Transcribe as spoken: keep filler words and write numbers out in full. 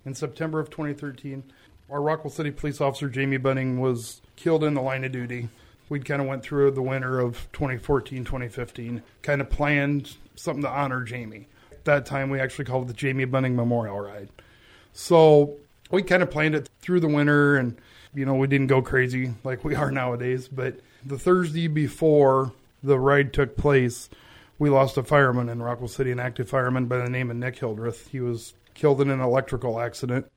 in September of twenty thirteen. Our Rockwell City police officer, Jamie Bunning, was killed in the line of duty. We kind of went through the winter of twenty fourteen, twenty fifteen, kind of planned something to honor Jamie. At that time, we actually called it the Jamie Bunning Memorial Ride. So we kind of planned it through the winter, and, you know, we didn't go crazy like we are nowadays. But the Thursday before the ride took place, we lost a fireman in Rockwell City, an active fireman by the name of Nick Hildreth. He was killed in an electrical accident.